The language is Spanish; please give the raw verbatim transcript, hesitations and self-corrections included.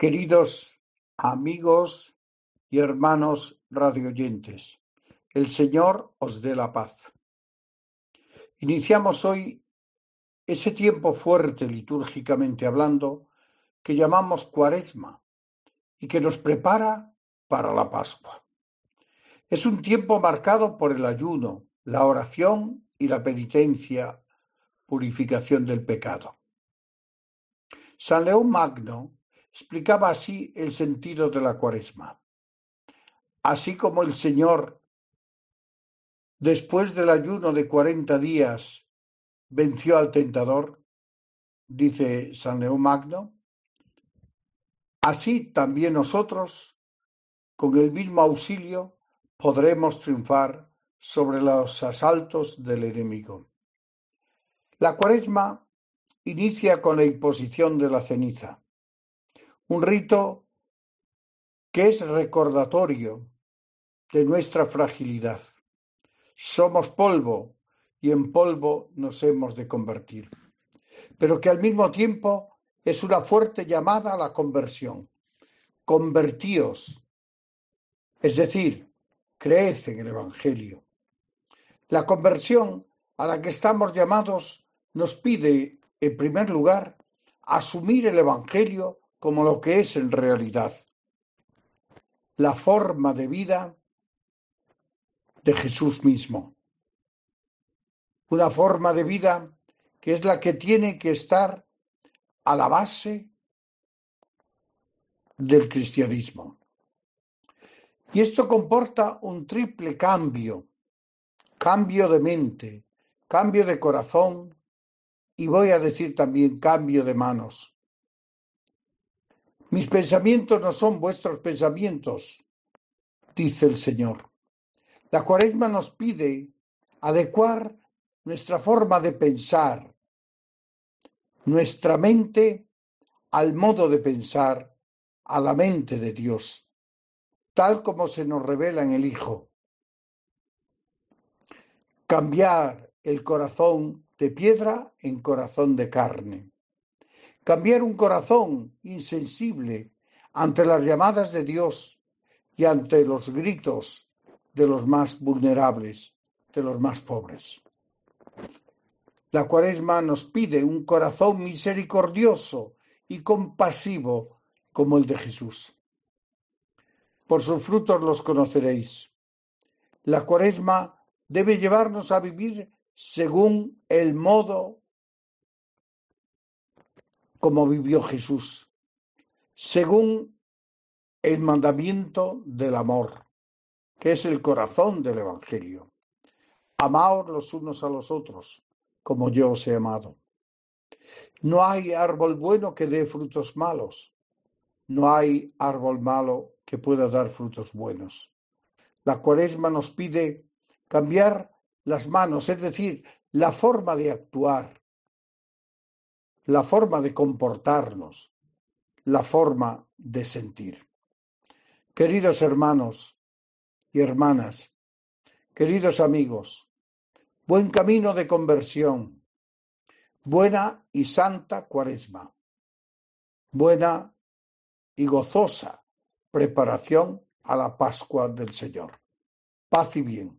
Queridos amigos y hermanos radioyentes, el Señor os dé la paz. Iniciamos hoy ese tiempo fuerte litúrgicamente hablando que llamamos Cuaresma y que nos prepara para la Pascua. Es un tiempo marcado por el ayuno, la oración y la penitencia, purificación del pecado. San León Magno explicaba así el sentido de la Cuaresma. Así como el Señor, después del ayuno de cuarenta días, venció al tentador, dice San León Magno, así también nosotros, con el mismo auxilio, podremos triunfar sobre los asaltos del enemigo. La Cuaresma inicia con la imposición de la ceniza, un rito que es recordatorio de nuestra fragilidad. Somos polvo y en polvo nos hemos de convertir, pero que al mismo tiempo es una fuerte llamada a la conversión. Convertíos, es decir, creed en el Evangelio. La conversión a la que estamos llamados nos pide, en primer lugar, asumir el Evangelio como lo que es en realidad, la forma de vida de Jesús mismo. Una forma de vida que es la que tiene que estar a la base del cristianismo. Y esto comporta un triple cambio, cambio de mente, cambio de corazón y voy a decir también cambio de manos. Mis pensamientos no son vuestros pensamientos, dice el Señor. La Cuaresma nos pide adecuar nuestra forma de pensar, nuestra mente al modo de pensar, a la mente de Dios, tal como se nos revela en el Hijo. Cambiar el corazón de piedra en corazón de carne. Cambiar un corazón insensible ante las llamadas de Dios y ante los gritos de los más vulnerables, de los más pobres. La Cuaresma nos pide un corazón misericordioso y compasivo como el de Jesús. Por sus frutos los conoceréis. La Cuaresma debe llevarnos a vivir según el modo como vivió Jesús, según el mandamiento del amor, que es el corazón del Evangelio. Amaos los unos a los otros, como yo os he amado. No hay árbol bueno que dé frutos malos. No hay árbol malo que pueda dar frutos buenos. La Cuaresma nos pide cambiar las manos, es decir, la forma de actuar, la forma de comportarnos, la forma de sentir. Queridos hermanos y hermanas, queridos amigos, buen camino de conversión, buena y santa Cuaresma, buena y gozosa preparación a la Pascua del Señor. Paz y bien.